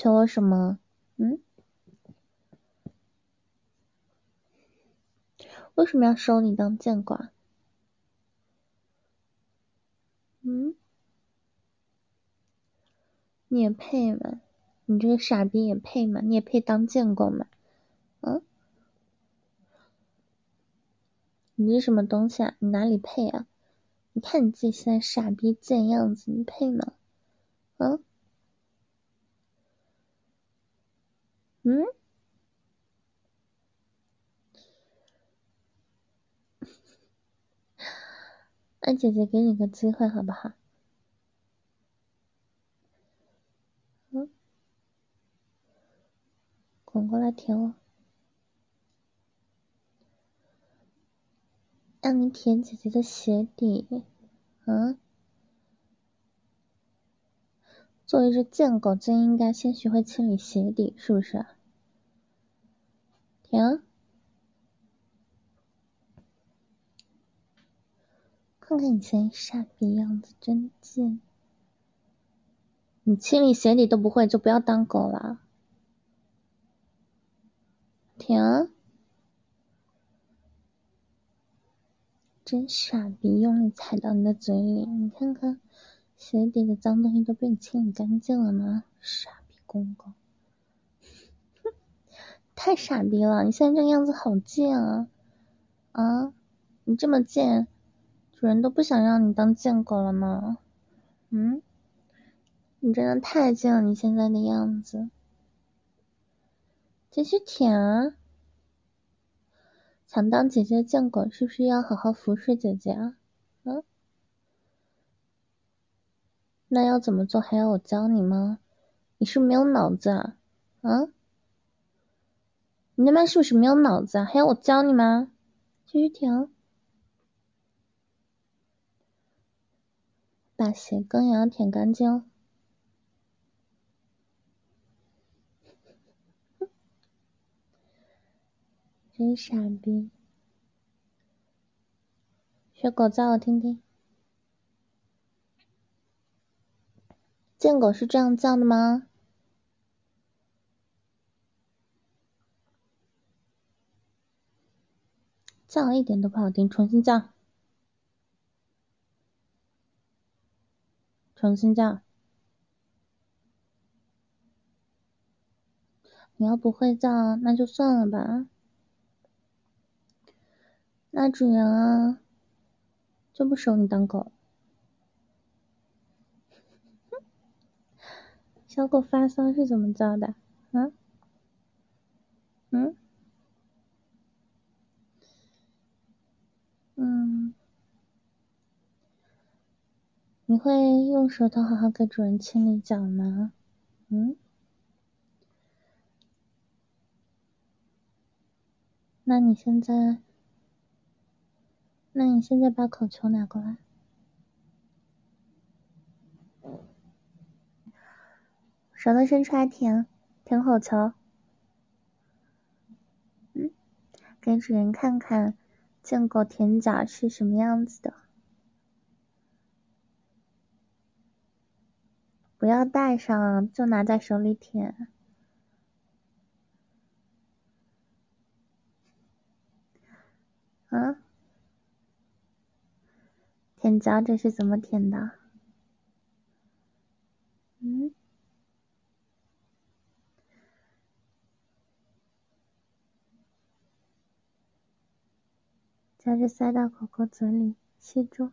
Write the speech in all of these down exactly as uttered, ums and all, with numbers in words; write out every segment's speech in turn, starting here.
求我什么？嗯？为什么要收你当监管？嗯？你也配吗？你这个傻逼也配吗？你也配当监狗吗？嗯？你这什么东西啊？你哪里配啊？你看你自己现在傻逼贱样子，你配吗？嗯？嗯？那姐姐给你个机会好不好？嗯？滚过来舔我，让你舔姐姐的鞋底。嗯？作为一只贱狗，就应该先学会清理鞋底，是不是？舔啊！看看你现在傻逼样子，真贱！你清理鞋底都不会，就不要当狗了。舔啊！真傻逼，用力踩到你的嘴里，你看看鞋底的脏东西都被你清理干净了吗？傻逼公狗，太傻逼了！你现在这个样子好贱啊！啊，你这么贱，主人都不想让你当贱狗了吗？嗯？你真的太贱了，你现在的样子。继续舔啊！想当姐姐的贱狗，是不是要好好服侍姐姐啊？嗯？那要怎么做还要我教你吗？你是不是没有脑子啊？啊？你他妈是不是没有脑子啊？还要我教你吗？继续舔，把鞋跟也要舔干净。真傻逼！学狗叫我听听。贱狗是这样叫的吗？叫一点都不好听，重新叫。重新叫。你要不会叫，那就算了吧。那主人啊，就不收你当狗。小狗发骚是怎么叫的？嗯？嗯？嗯？你会用舌头好好给主人清理脚吗？嗯？那你现在，那你现在把口球拿过来。舌头伸出来舔，舔口球。嗯？给主人看看贱狗舔脚是什么样子的。不要戴上，就拿在手里舔。啊？舔脚趾是怎么舔的？嗯？脚趾塞到狗狗嘴里，吸住。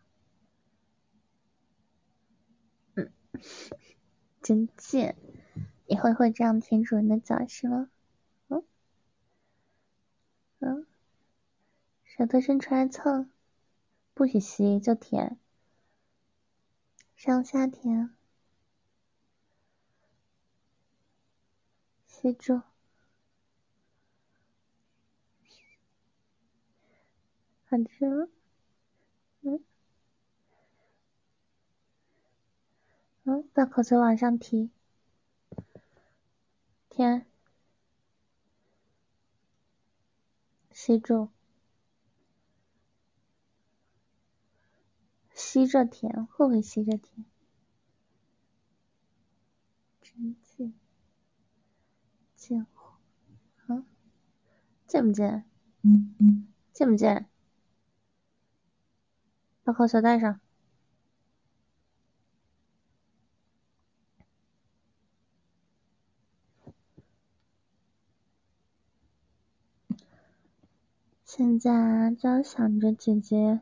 嗯？真贱！以后会这样舔主人的脚是吗？嗯？嗯？舌头伸出来蹭，不许吸，就舔。上下舔，吸住。好吃吗？嗯？嗯？把口球往上提，舔，吸住，吸着舔，会不会吸着舔？真气！ 见不见？见不见？把口球戴上。现在就要想着姐姐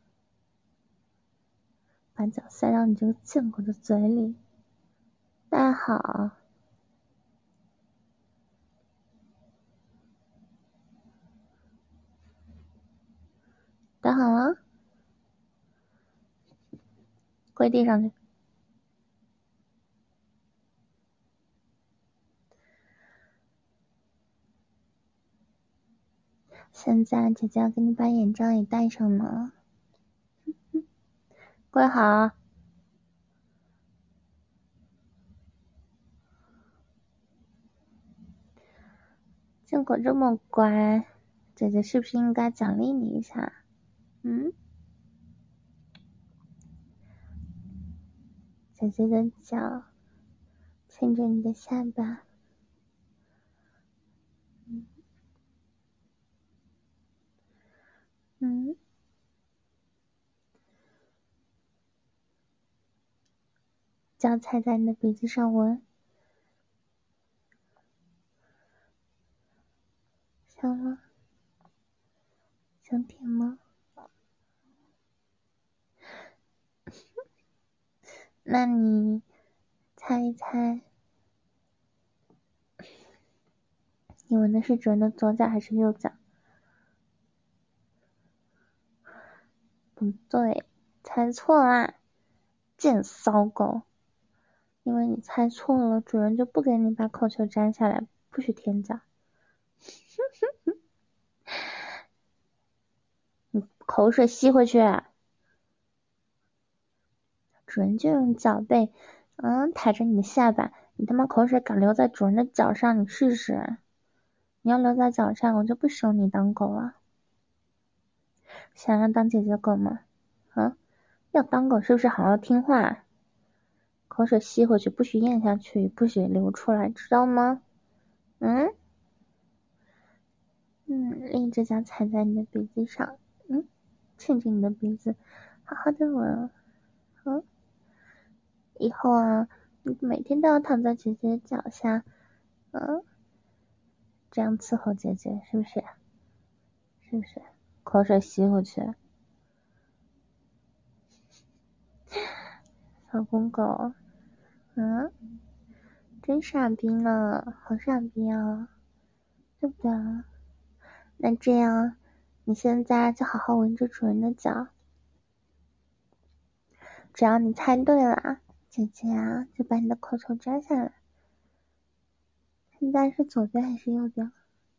把脚塞到你这个贱狗的嘴里。戴好。戴好了，跪地上去。现在姐姐要给你把眼罩也戴上呢。跪好。贱狗这么乖，姐姐是不是应该奖励你一下？嗯？姐姐的脚牵着你的下巴。嗯。嗯。脚踩在你的鼻子上闻。香吗？想舔吗？那你猜一猜，你闻的是主人的左脚还是右脚？不对，猜错啦，贱骚狗！因为你猜错了，主人就不给你把口球摘下来，不许舔脚。你口水吸回去。主人就用脚背，嗯，抬着你的下巴。你他妈口水敢留在主人的脚上，你试试。你要留在脚上，我就不收你当狗了。想要当姐姐狗吗？啊，要当狗是不是好好听话？口水吸回去，不许咽下去，不许流出来，知道吗？嗯？嗯，另一只脚踩在你的鼻子上，嗯，亲亲你的鼻子，好好的闻。嗯，以后啊，你每天都要躺在姐姐脚下，嗯，这样伺候姐姐，是不是？是不是？口水吸回去。小公狗，嗯，真傻逼呢，好傻逼啊，对不对？那这样，你现在就好好闻着主人的脚，只要你猜对了，姐姐啊就把你的口球摘下来。现在是左边还是右边？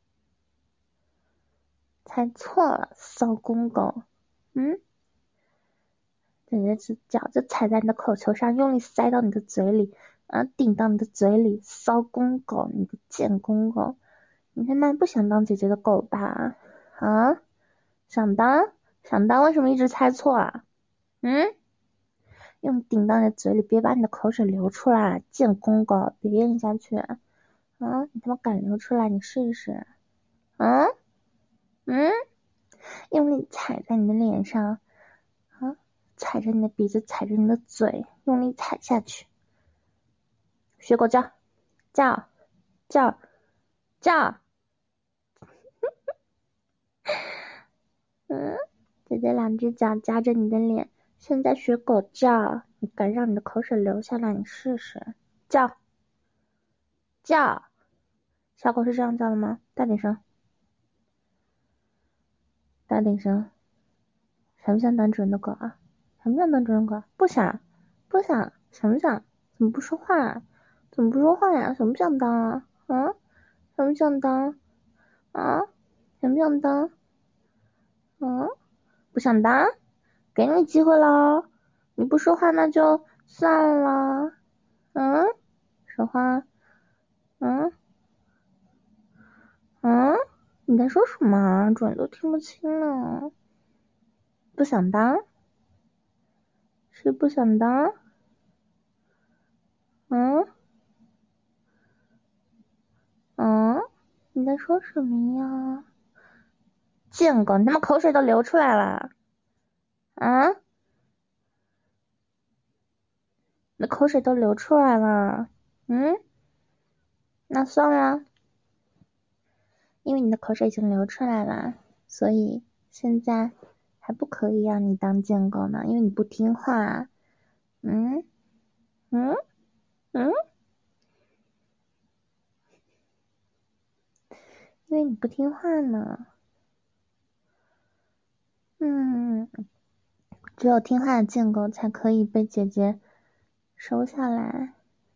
猜错了，骚公狗。嗯？姐姐只脚就踩在你的口球上，用力塞到你的嘴里，然后顶到你的嘴里，骚公狗，你个贱公狗！你他妈不想当姐姐的狗吧？啊？想当？想当？为什么一直猜错啊？嗯？用顶到你的嘴里，别把你的口水流出来，贱公狗，别咽下去。啊？你他妈敢流出来，你试一试。啊？嗯？用力踩在你的脸上。啊？踩着你的鼻子，踩着你的嘴，用力踩下去。学狗叫，叫，叫，叫。嗯？姐姐两只脚夹着你的脸，现在学狗叫。你敢让你的口水流下来，你试试。叫，叫。小狗是这样叫的吗？大点声，大点声。想不想当主人的狗啊？想不想当主人狗？不想，不想。想不想？怎么不说话啊？怎么不说话呀？想不想当啊？啊？想不想当？啊？想不想当？啊？不想当？给你机会喽！你不说话那就算了。嗯？说话。嗯？嗯？你在说什么啊？主人都听不清呢。不想当？是不想当？嗯？嗯？你在说什么呀？ 贱狗，你他妈口水都流出来了啊！你的口水都流出来了，嗯，那算了，因为你的口水已经流出来了，所以现在还不可以让你当贱狗呢，因为你不听话，嗯嗯嗯，因为你不听话呢，嗯，只有听话的贱狗才可以被姐姐收下来，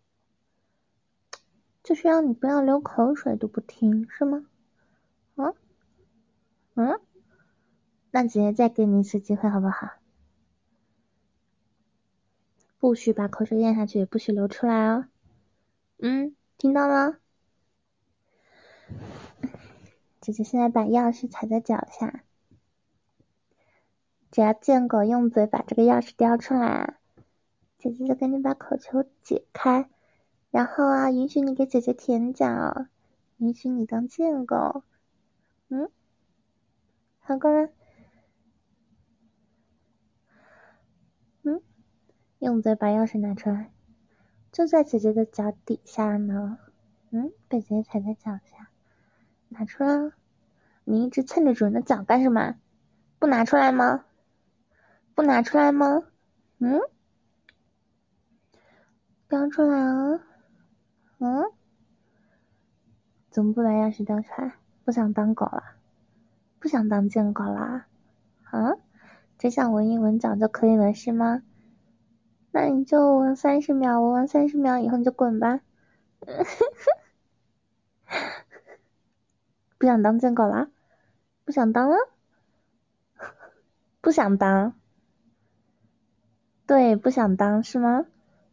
就是让你不要流口水都不听，是吗？嗯嗯，那姐姐再给你一次机会好不好？不许把口水咽下去，也不许流出来哦。嗯，听到了？姐姐现在把钥匙踩在脚下，只要贱狗用嘴把这个钥匙叼出来，姐姐就赶紧把口球解开，然后啊，允许你给姐姐舔脚，允许你当贱狗。嗯，好乖。嗯，用嘴把钥匙拿出来，就在姐姐的脚底下呢。嗯，被姐姐踩在脚下，拿出来。你一直蹭着主人的脚干什么？不拿出来吗？不拿出来吗？嗯，叼出来啊！嗯，怎么不把钥匙叼出来？不想当狗了？不想当贱狗啦？啊？只想闻一闻脚就可以了是吗？那你就闻三十秒，闻完三十秒以后你就滚吧。不想当贱狗啦？不想当了？不想当？对，不想当是吗？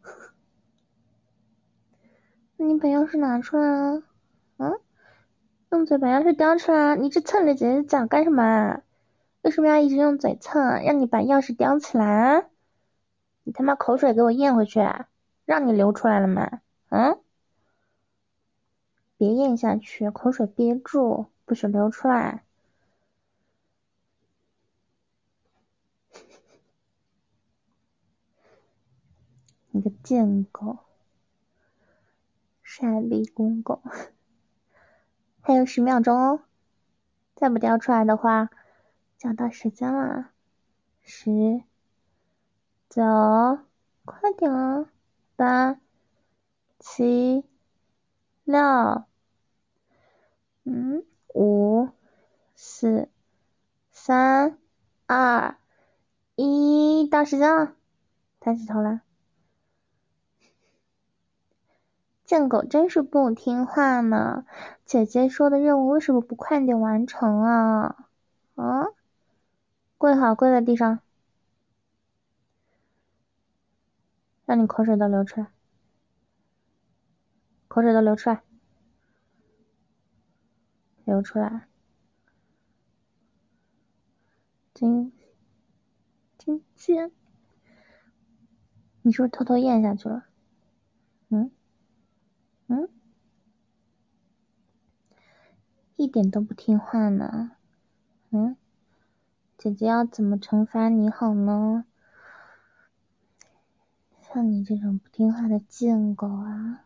那你把钥匙拿出来啊！嗯，用嘴把钥匙叼出来啊！你这蹭着姐姐脚干什么啊？为什么要一直用嘴蹭啊？让你把钥匙叼起来啊！你他妈口水给我咽回去啊！让你流出来了吗？嗯？别咽下去，口水憋住，不许流出来。你个贱狗，傻逼公狗。还有十秒钟哦，再不叼出来的话，就要到时间了。十、九，快点啊！八、七、六，嗯，五、四、三、二、一，到时间了，抬起头来。贱狗真是不听话呢，姐姐说的任务为什么不快点完成啊？啊，跪好，跪在地上，让你口水都流出来，口水都流出来，流出来，真真贱！你是不是偷偷咽下去了？嗯嗯，一点都不听话呢。嗯，姐姐要怎么惩罚你好呢？像你这种不听话的贱狗啊，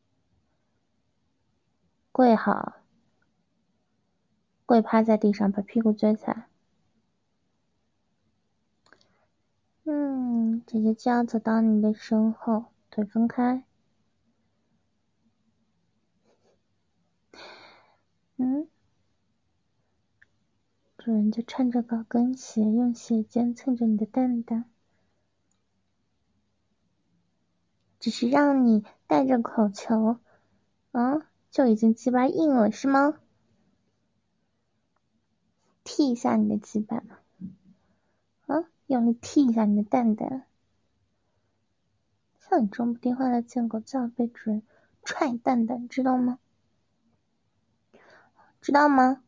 跪好，跪趴在地上，把屁股撅起来。嗯，姐姐就要走到你的身后，腿分开。嗯，主人就穿着高跟鞋，用鞋尖蹭着你的蛋蛋，只是让你带着口球，啊，就已经鸡巴硬了是吗？踢一下你的鸡巴，啊，用力踢一下你的蛋蛋。像你这种不听话的贱狗，就要被主人踹蛋蛋，知道吗？知道吗？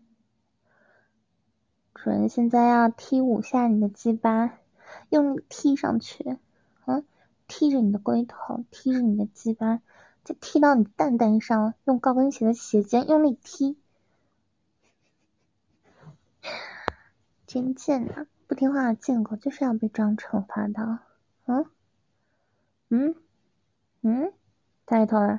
主人现在要踢五下你的鸡巴，用力踢上去，啊，踢着你的龟头，踢着你的鸡巴，再踢到你蛋蛋上，用高跟鞋的鞋尖用力踢。 真贱呐！不听话的贱狗就是要被这样惩罚的。嗯嗯嗯，抬起头来，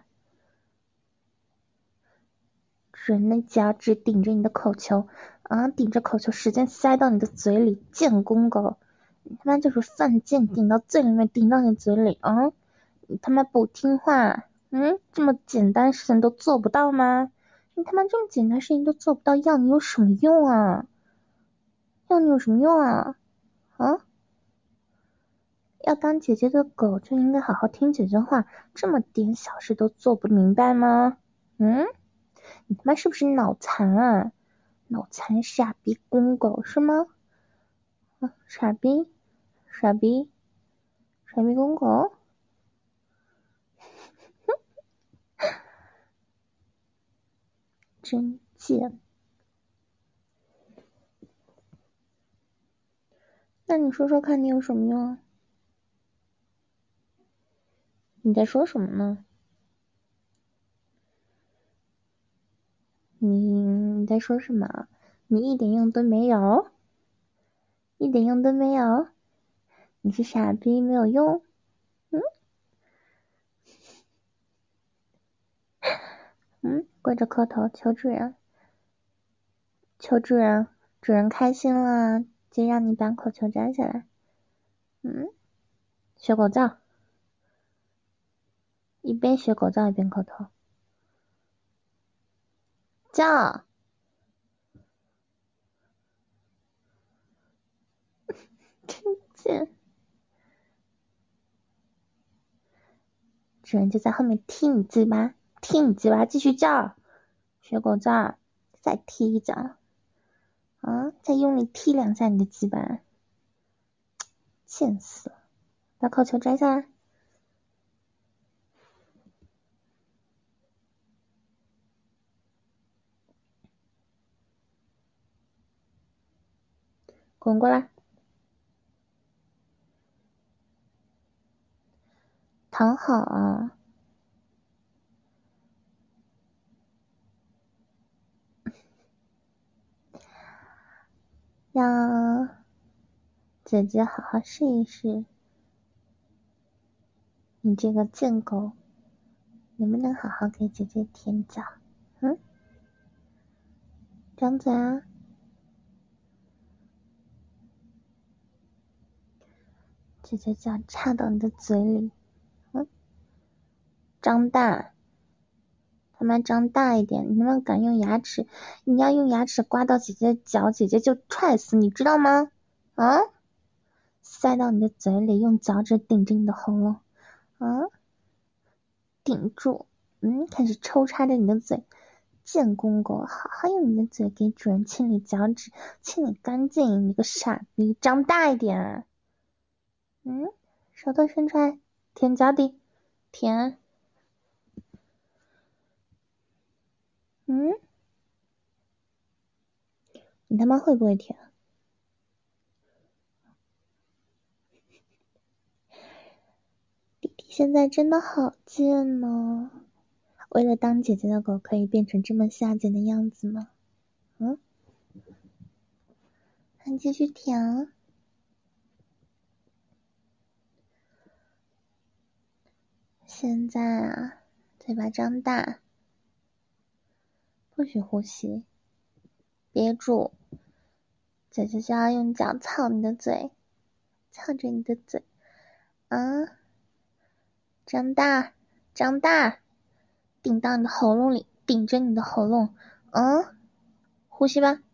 人的脚趾顶着你的口球啊，顶着口球使劲塞到你的嘴里，贱公狗！你他妈就是犯贱，顶到嘴里面，顶到你嘴里啊！你他妈不听话，嗯，这么简单事情都做不到吗？你他妈这么简单事情都做不到，要你有什么用啊？要你有什么用啊？啊？要当姐姐的狗就应该好好听姐姐话，这么点小事都做不明白吗？嗯？你他妈是不是脑残啊？脑残傻逼公狗是吗？啊，傻逼，傻逼，傻逼公狗，真贱。那你说说看你有什么用啊？你在说什么呢？你你在说什么？你一点用都没有，一点用都没有，你是傻逼没有用。嗯嗯，跪着磕头求主人，求主人，主人开心了，就让你把口球摘下来。嗯，学狗叫，一边学狗叫一边磕头，叫，真贱。主人就在后面踢你鸡巴，踢你鸡巴，继续叫，学狗叫，再踢一脚，啊，再用力踢两下你的鸡巴，贱死了！把口球摘下来，滚过来，躺好啊！让姐姐好好试一试，你这个贱狗能不能好好给姐姐舔脚？嗯，张嘴啊！姐姐脚插到你的嘴里，嗯，张大，他妈张大一点！你他妈敢用牙齿，你要用牙齿刮到姐姐的脚，姐姐就踹死你，知道吗？啊！塞到你的嘴里，用脚趾顶着你的喉咙，啊，顶住，嗯，开始抽插着你的嘴，贱公狗，好好用你的嘴给主人清理脚趾，清理干净，你个傻逼，张大一点，嗯，手头伸出来，舔脚底，舔，嗯，你他妈会不会舔？弟弟现在真的好贱呢，为了当姐姐的狗可以变成这么下贱的样子吗？嗯，还继续舔啊！现在啊，嘴巴张大，不许呼吸，憋住，姐姐就要用脚操你的嘴，操着你的嘴，啊，张大，张大，顶到你的喉咙里，顶着你的喉咙，啊，呼吸吧，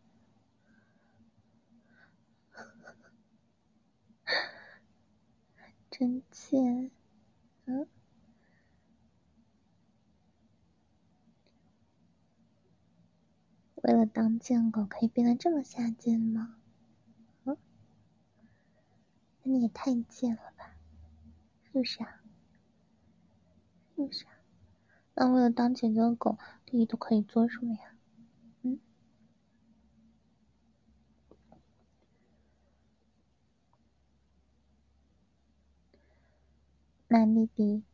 真贱，嗯，为了当贱狗可以变得这么下贱吗？嗯，那你也太贱了吧，是不是啊？是不是啊？那为了当姐姐的狗，弟弟都可以做什么呀？嗯，那弟弟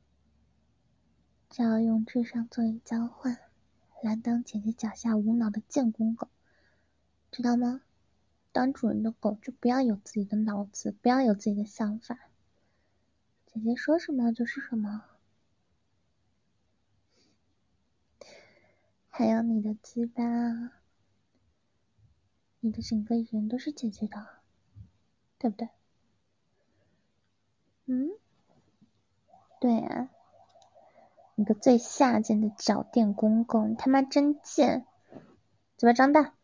就要用智商作为交换，来当姐姐脚下无脑的贱公狗，知道吗？ 当主人的狗就不要有自己的脑子，不要有自己的想法。姐姐说什么就是什么。还有你的鸡巴，你的整个人都是姐姐的，对不对？嗯，对啊。你个最下贱的脚垫公公，你他妈真贱！嘴巴张大。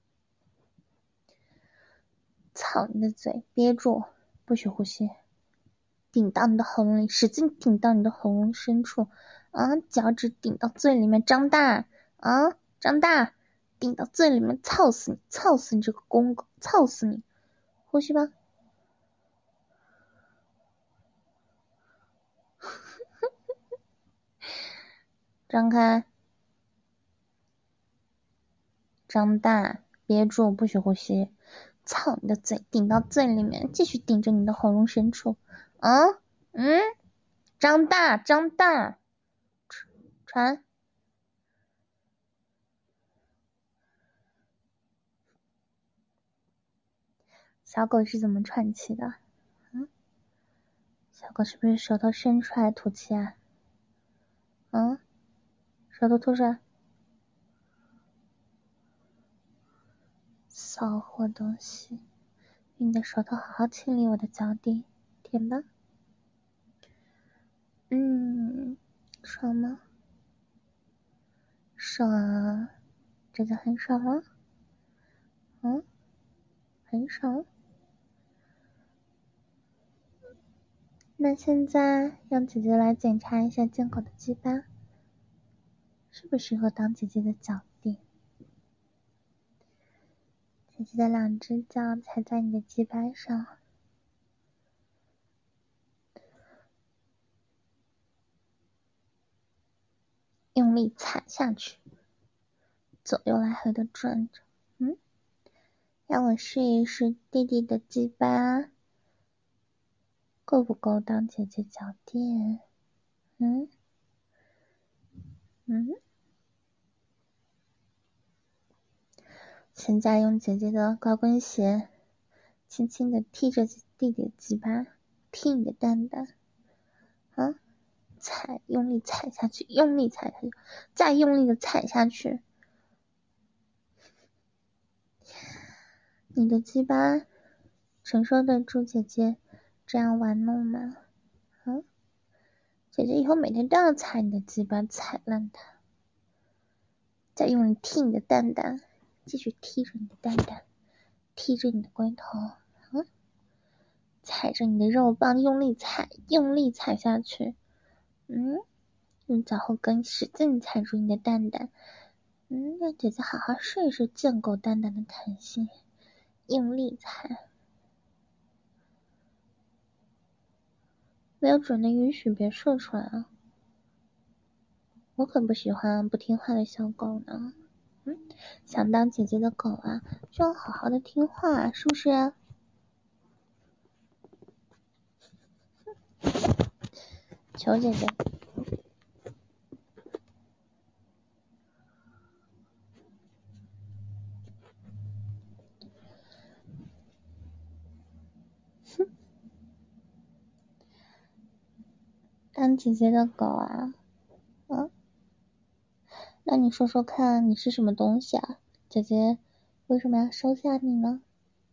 操你的嘴，憋住，不许呼吸。顶到你的喉咙里，使劲顶到你的喉咙深处啊！脚趾顶到最里面，张大啊！张大，顶到最里面，操死你！操死你这个公狗！操死你！呼吸吧。张开，张大，憋住，不许呼吸。操你的嘴，顶到最里面，继续顶着你的喉咙深处啊！嗯，张大，张大，传。小狗是怎么喘气的？嗯，小狗是不是舌头伸出来吐气啊？嗯，舌头吐出来。骚货东西，用你的舌头好好清理我的脚底，舔吧。嗯，爽吗？爽啊，这就很爽了。嗯，很爽。那现在让姐姐来检查一下剑口的鸡巴，适不适合当姐姐的脚底？姐姐的两只脚踩在你的鸡巴上，用力踩下去，左右来回的转着。嗯，让我试一试弟弟的鸡巴够不够当姐姐脚垫？嗯嗯。现在用姐姐的高跟鞋轻轻的踢着弟弟的鸡巴，踢你的蛋蛋啊！踩，用力踩下去，用力踩下去，再用力的踩下去。你的鸡巴承受得住姐姐这样玩弄吗？啊！姐姐以后每天都要踩你的鸡巴，踩烂它，再用力踢你的蛋蛋，继续踢着你的蛋蛋，踢着你的龟头，啊！踩着你的肉棒，用力踩，用力踩下去。嗯，用脚后跟使劲踩住你的蛋蛋。嗯，让姐姐好好试一试贱狗蛋蛋的弹性，用力踩。没有准的允许别射出来啊！我可不喜欢不听话的小狗呢。嗯，想当姐姐的狗啊，就要好好的听话，是不是？求姐姐。哼，当姐姐的狗啊，嗯，那你说说看，你是什么东西啊？姐姐为什么要收下你呢？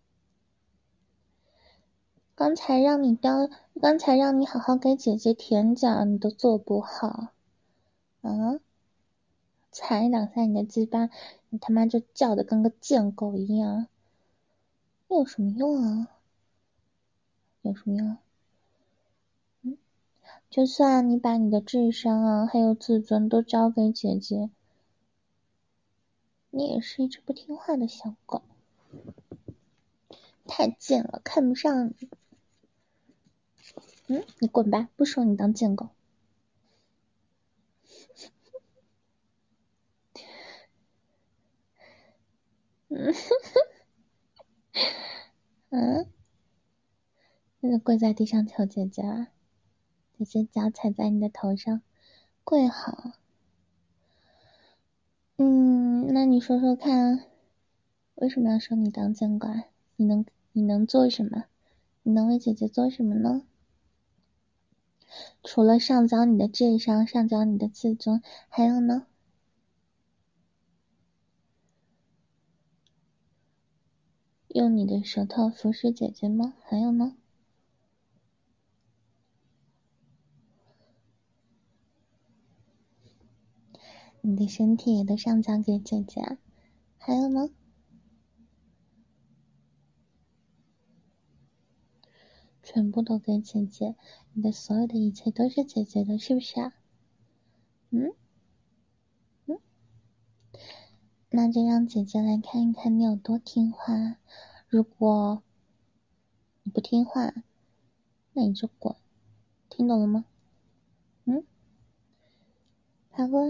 刚才让你当，刚才让你好好给姐姐舔脚，你都做不好，啊！踩两下你的鸡巴，你他妈就叫的跟个贱狗一样，有什么用啊？有什么用？嗯，就算你把你的智商啊，还有自尊都交给姐姐，你也是一只不听话的小狗，太贱了，看不上你。嗯，你滚吧，不收你当贱狗。嗯，嗯，那就跪在地上求姐姐啊，姐姐脚踩在你的头上，跪好。嗯，那你说说看，为什么要收你当贱狗？ 你能你能做什么？你能为姐姐做什么呢？除了上交你的智商，上交你的自尊，还有呢？用你的舌头服侍姐姐吗？还有呢？你的身体也都上交给姐姐，还有呢？全部都给姐姐，你的所有的一切都是姐姐的，是不是啊？嗯嗯，那就让姐姐来看一看你有多听话。如果你不听话，那你就滚，听懂了吗？嗯，爬过来。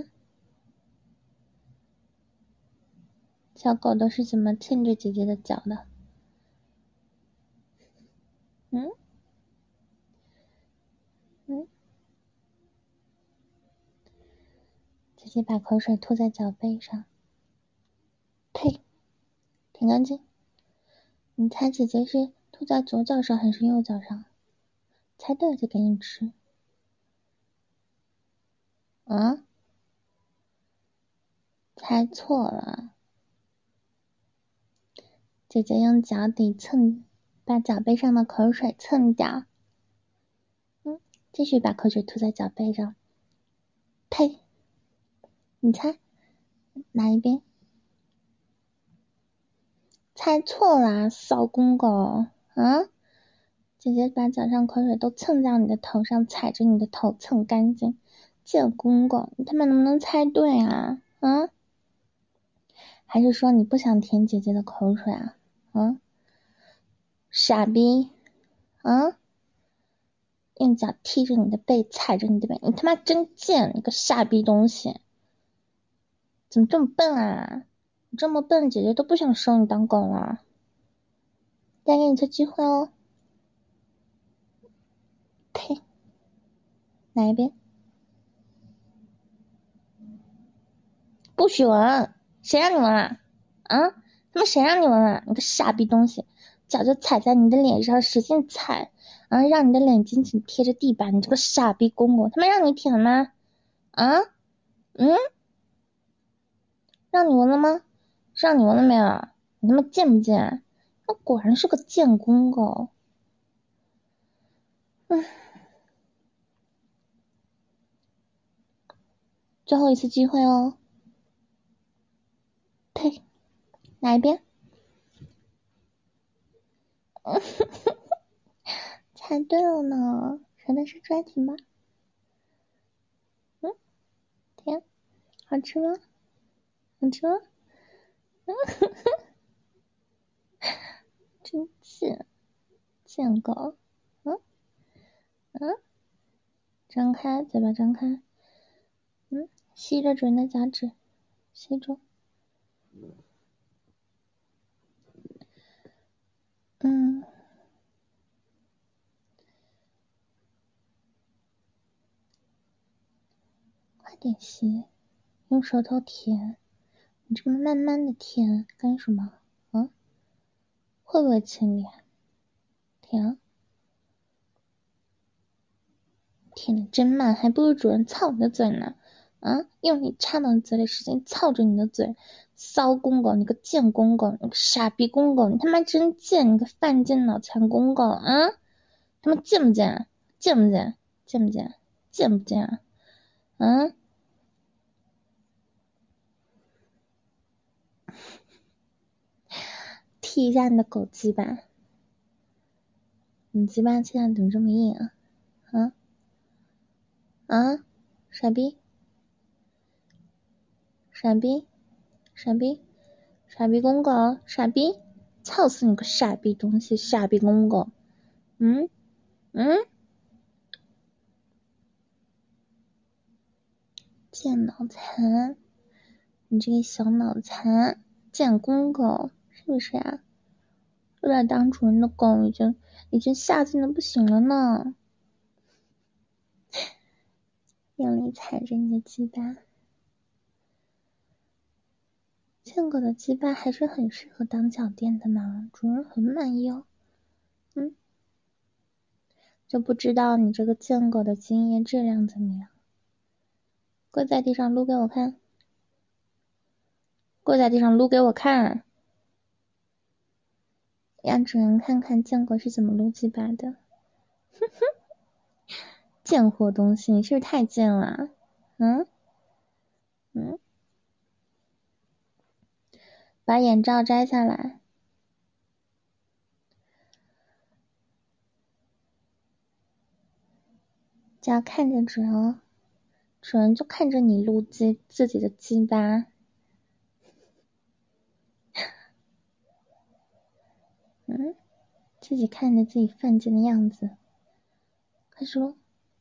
小狗都是怎么蹭着姐姐的脚的？嗯嗯，姐姐把口水吐在脚背上，呸，挺干净。你猜姐姐是吐在左脚上还是右脚上？猜对了就给你吃。啊？猜错了。姐姐用脚底蹭，把脚背上的口水蹭掉。嗯，继续把口水吐在脚背上。呸！你猜哪一边？猜错啦，骚公狗啊！姐姐把脚上口水都蹭到你的头上，踩着你的头蹭干净。贱公狗，你他妈能不能猜对啊？啊？还是说你不想舔姐姐的口水啊？啊？傻逼！啊？用脚踢着你的背，踩着你的背，你他妈真贱！你个傻逼东西，怎么这么笨啊？你这么笨，姐姐都不想收你当狗了。再给你次机会哦。呸！哪一边？不许闻！谁让你闻啊？啊？他妈谁让你闻啊？你个傻逼东西！脚就踩在你的脸上，使劲踩，然后让你的脸紧紧贴着地板。你这个傻逼公公，他妈让你舔吗？啊？嗯？让你闻了吗？让你闻了没有？你他妈贱不贱？那果然是个贱公公。嗯。最后一次机会哦。呸！哪一边？猜对了呢，说的是拽挺吧？嗯，甜，好吃吗？好吃吗？嗯，真贱，贱狗。嗯嗯，张开嘴巴，张开。嗯，吸着主人的脚趾，吸住。嗯，快点吸，用舌头舔。你这么慢慢的舔干什么？啊？会不会亲你？舔啊！舔的真慢，还不如主人操你的嘴呢。啊！用你插到你嘴里使劲操着你的嘴，骚公狗，你个贱公狗，你个傻逼公狗，你他妈真贱，你个犯贱脑残公狗啊！他妈贱不贱？贱不贱？贱不贱？贱不贱啊？啊！踢一下你的狗鸡巴，你鸡巴现在怎么这么硬啊？啊啊！傻逼！傻逼！傻逼！傻逼公狗！傻逼！操死你个傻逼东西！傻逼公狗！嗯嗯，贱脑残！你这个小脑残！贱公狗！是不是啊？有点当主人的狗已经已经下贱的不行了呢。用力踩着你的鸡巴，现贱狗的鸡巴还是很适合当脚垫的呢，主人很满意哦。嗯，就不知道你这个贱狗的精液质量怎么样？跪在地上撸给我看，跪在地上撸给我看，让主人看看贱狗是怎么撸鸡巴的。哼哼，贱货东西，你是不是太贱了？嗯嗯，把眼罩摘下来。只要看着主人哦，主人就看着你撸鸡自己的鸡巴。嗯，自己看着自己犯贱的样子，快说。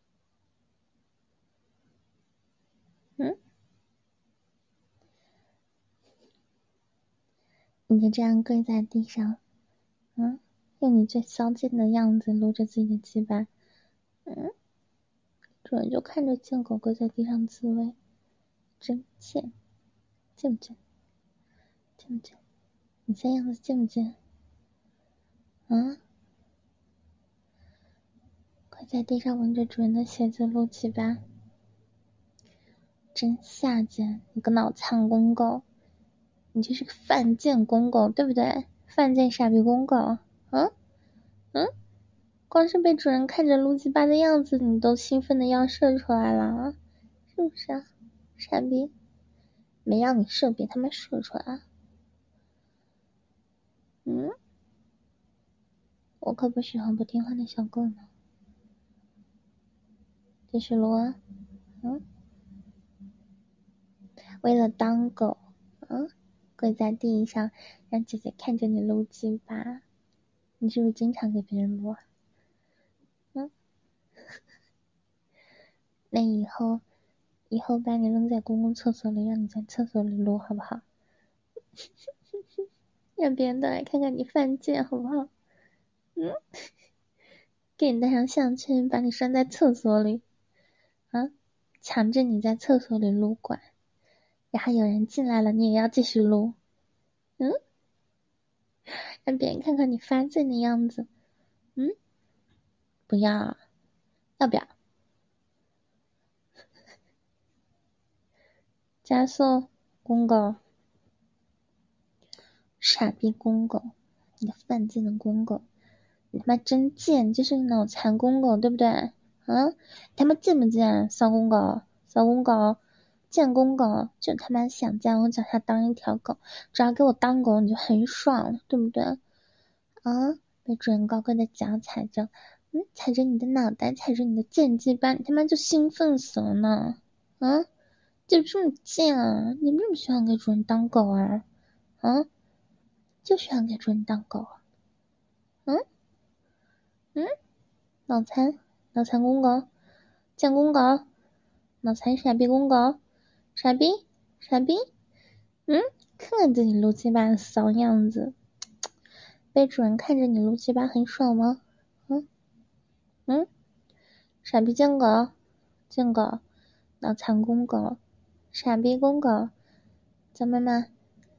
嗯，你就这样跪在地上，嗯，用你最骚贱的样子撸着自己的鸡巴。嗯，主人就看着贱狗跪在地上自慰，真贱，贱不贱？贱不贱？你这样子贱不贱？啊！快在地上闻着主人的鞋子撸鸡巴，真下贱！你个脑残公狗，你就是个犯贱公狗，对不对？犯贱傻逼公狗，嗯嗯，光是被主人看着撸鸡巴的样子，你都兴奋的要射出来了啊，是不是啊？傻逼，没让你射，别他妈射出来！嗯，我可不喜欢不听话的小狗呢。继续撸啊，嗯，为了当狗，嗯，跪在地上，让姐姐看着你撸鸡巴，你是不是经常给别人撸啊？嗯，那以后，以后把你扔在公共厕所里，让你在厕所里撸，好不好？让别人都来看看你犯贱，好不好？嗯，给你戴上项圈，把你拴在厕所里，啊，强制你在厕所里撸管，然后有人进来了，你也要继续撸，嗯，让别人看看你犯贱的样子，嗯，不要，要不要？加速，公狗，傻逼公狗，你个犯贱的公狗，你他妈真贱，就是脑残公狗，对不对？啊，你他妈贱不贱？骚公狗，骚公狗，贱公狗，就他妈想在我脚下当一条狗，只要给我当狗你就很爽，对不对？啊，被主人高贵的脚踩着，嗯，踩着你的脑袋，踩着你的贱鸡巴，你他妈就兴奋死了呢！啊，就这么贱啊？你为什么喜欢给主人当狗啊？啊，就喜欢给主人当狗。嗯嗯，脑残，脑残公狗，贱公狗，脑残傻逼公狗，傻逼，傻逼。嗯，看看自己撸鸡巴的骚样子，被主人看着你撸鸡巴很爽吗？嗯嗯，傻逼贱狗，贱狗，脑残公狗，傻逼公狗，叫妈妈，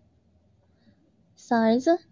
骚儿子，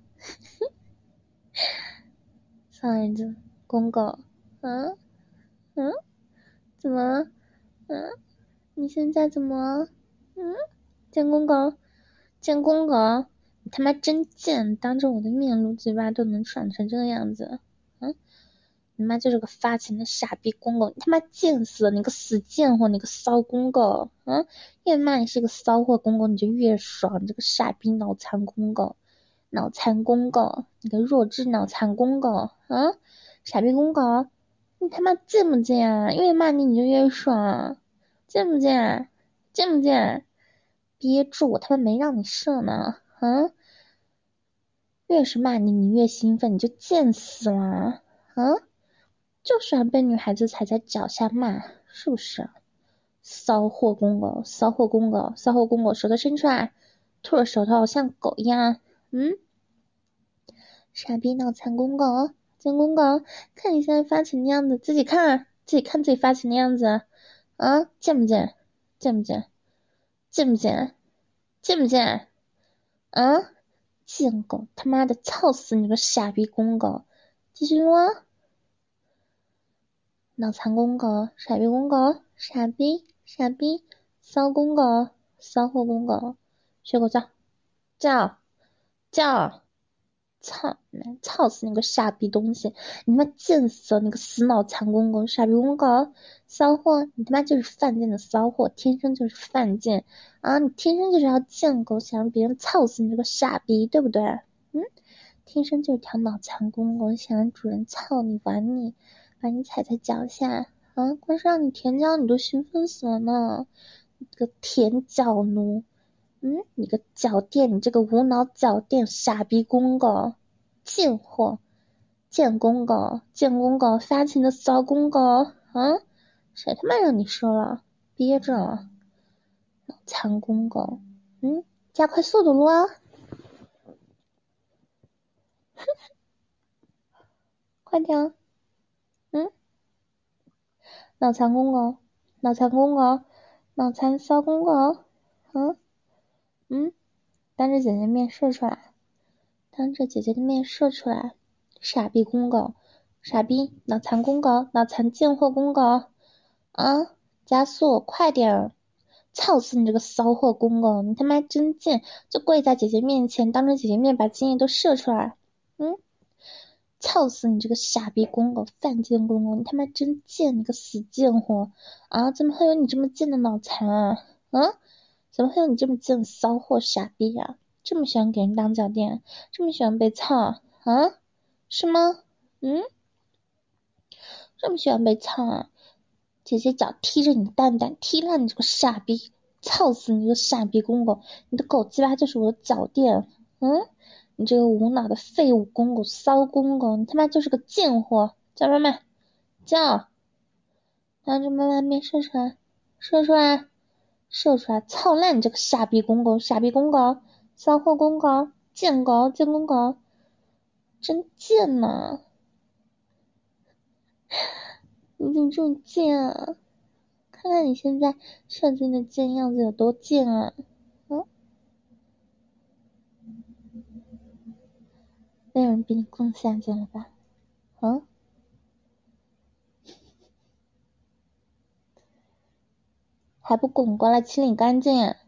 骚儿子，公狗，嗯嗯，怎么了？嗯，你现在怎么了？嗯，贱公狗，贱公狗，你他妈真贱，当着我的面撸鸡巴都能爽成这个样子，嗯，你妈就是个发情的傻逼公狗，你他妈贱死了，你个死贱货，你个骚公狗，嗯，越骂你是个骚货公狗，你就越爽，你这个傻逼脑残公狗，脑残公狗，你个弱智脑残公狗，嗯，傻逼公狗，你他妈贱不贱啊？越骂你你就越爽，贱不贱？贱不贱？憋住，我他妈没让你射呢，啊！越是骂你，你越兴奋，你就贱死了，啊！就喜欢被女孩子踩在脚下骂，是不是？骚货公狗，骚货公狗，骚货公狗，手头伸出来，吐着舌头像狗一样，嗯？傻逼脑残公狗，贱公狗，看你现在发情的样子，自己看，自己看自己发情的样子，啊，贱不贱？贱不贱？贱不贱？贱不贱？ 啊！贱狗，他妈的，操死你个傻逼公狗！继续撸啊！脑残公狗，傻逼公狗，傻逼傻逼，骚公狗，骚货公狗，学狗叫叫叫！操你操死你个傻逼东西！你他妈贱死了！你个死脑残公狗，傻逼公狗，骚货！你他妈就是犯贱的骚货，天生就是犯贱啊！你天生就是要贱狗，想让别人操死你这个傻逼，对不对？嗯，天生就是条脑残公狗，想让主人操你玩你，把你踩在脚下啊！光是让你舔脚你都兴奋死了呢！你个舔脚奴！嗯，你个脚垫，你这个无脑脚垫，傻逼公狗，贱货，贱公狗，贱公狗，发情的骚公狗，啊，谁他妈让你说了？憋着了，脑残公狗，嗯，加快速度撸啊，快点，嗯，脑残公狗，脑残公狗，脑残骚公狗，嗯嗯，当着姐姐面射出来。当着姐姐的面射出来，傻逼公狗，傻逼脑残公狗，脑残贱货公狗啊！加速，快点！操死你这个骚货公狗！你他妈真贱，就跪在姐姐面前，当着姐姐面把精液都射出来！嗯，操死你这个傻逼公狗，犯贱公狗！你他妈真贱，你个死贱货啊！怎么会有你这么贱的脑残啊？啊？怎么会有你这么贱的骚货傻逼啊？这么喜欢给人当脚垫，这么喜欢被操啊？是吗？嗯，这么喜欢被操啊？姐姐脚踢着你的蛋蛋，踢烂你这个傻逼，操死你这个傻逼公狗！你的狗鸡巴就是我的脚垫，嗯，你这个无脑的废物公狗，骚公狗，你他妈就是个贱货！叫妈妈，叫，拿着妈妈面射出来，射出来，射出来，操烂你这个傻逼公狗，傻逼公狗，骚货公狗，贱狗，贱公狗，真贱呐！你怎么这么贱啊？看看你现在射精的贱样子有多贱啊！嗯，没有人比你更下贱了吧？啊，还不滚过来清理干净！